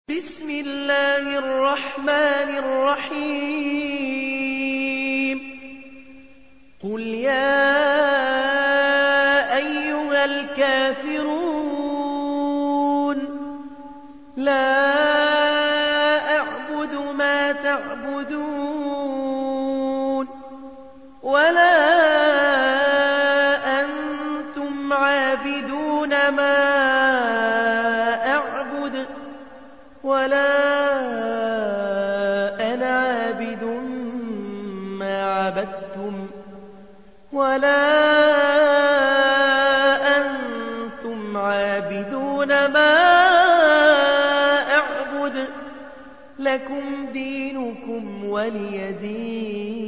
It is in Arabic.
بسم الله الرحمن الرحيم قل يا أيها الكافرون لا أعبد ما تعبدون ولا أنتم عابدون ما أعبد ولا أنا عابد ما عبدتم ولا أنتم عابدون ما أعبد لكم دينكم ولي دين.